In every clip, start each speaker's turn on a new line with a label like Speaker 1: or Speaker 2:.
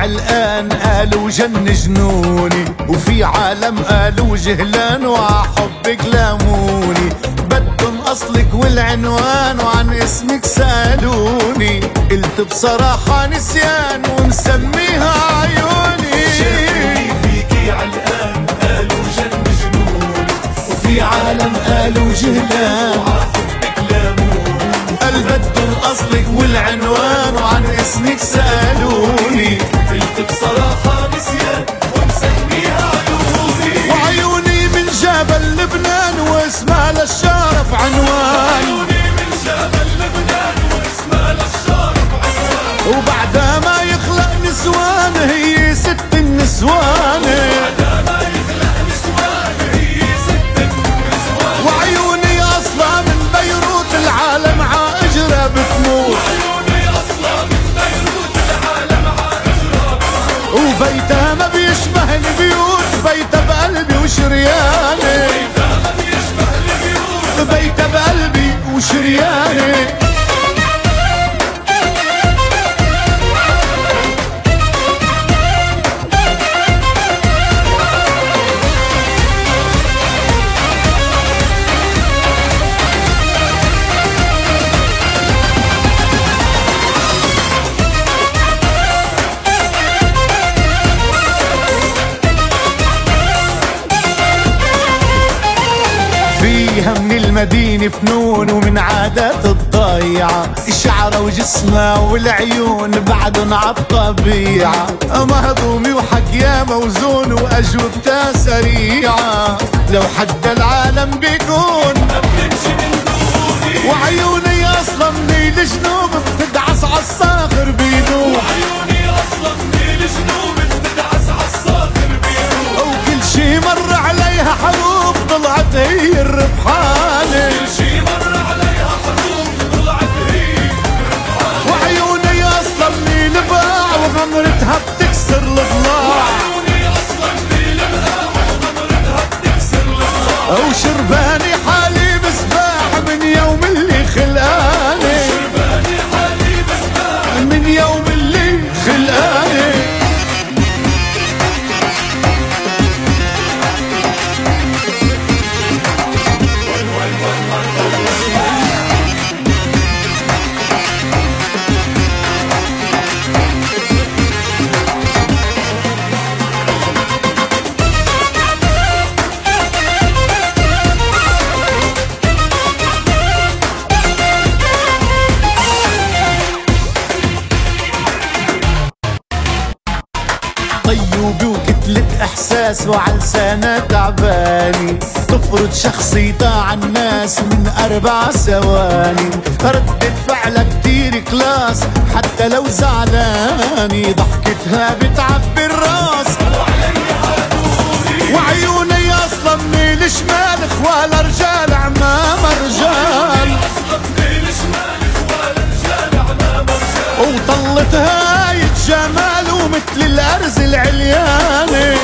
Speaker 1: علقان قالوا جن جنوني، وفي عالم قالوا جهلان وعحبك لاموني. بدن اصلك والعنوان وعن اسمك سالوني، قلت بصراحة نسيان ومسميها عيوني.
Speaker 2: شافوني فيكي علقان قالوا جن جنوني،
Speaker 1: وفي عالم قالوا جهلان
Speaker 2: وعحبك لاموني.
Speaker 1: قال بدن اصلك والعنوان وعن اسمك سالوني،
Speaker 2: قلت بصراحة نسيان ومسميها عيوني.
Speaker 1: وعيوني من جبل لبنان واسمها للشرف عنوان،
Speaker 2: عيوني من جبل لبنان واسمها للشرف عنوان.
Speaker 1: وبعدها ما يخلق نسوان هي ست النسوان.
Speaker 2: بعدها ما يخلق نسوان هي ست النسوان.
Speaker 1: وعيوني اصلا من بيروت العالم عاجرة بتموت،
Speaker 2: عيوني اصلا من بيروت العالم عاجرة بتموت.
Speaker 1: وبيتها ما بيشبه البيوت، بيتها بقلبي وشرياني.
Speaker 2: بيتها ما بيشبه البيوت،
Speaker 1: بيتها بقلبي وشرياني. فيها من المدينة فنون ومن عادات الضيعة، شعرها وجسمها والعيون بعدن عالطبيعة. مهضومي وحكيها موزون وأجوبتها سريعة، لو حد العالم بيكون
Speaker 2: ما بتمشي من دوني.
Speaker 1: وعيوني أصلا من الجنوب بتدعس عالصاخر بيدوب،
Speaker 2: عيوني اصلا من الجنوب بتدعس عالصاخر بيدوب.
Speaker 1: وكل شي مر عليها حروب طلعت هي الربحانة.
Speaker 2: كل شي مر عليها حروب طلعت هي الربحانة.
Speaker 1: وعيوني اصلا من الباع وغمرتها بتكسر الضلاع،
Speaker 2: عيوني اصلا من البقاع وغمرتها بتكسر الضلاع.
Speaker 1: وشرباني حالي بسباح من يوم اللي خلقاني،
Speaker 2: شرباني حالي بسباح
Speaker 1: من يوم اللي خلقاني. طيوبي وكتلة احساس وعلسانة تعباني، تفرض شخصيتها عالناس من 4 ثواني. ردة فعلها كتير كلاس حتى لو زعلاني، ضحكتها بتعبي الراس. وعيوني اصلا من الشمال اخوال رجال عمام رجال، وطلتها هاي الجمال ومثل الارز العلياني.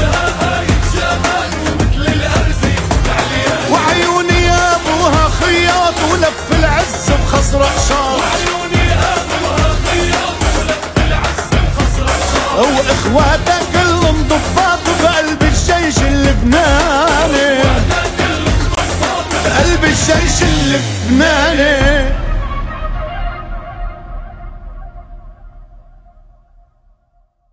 Speaker 1: وعيوني يا ابوها خياط ولف العز بخصر قشاط، واخواتها كلهم ضباط بقلب الجيش اللبناني، قلب الجيش اللبناني.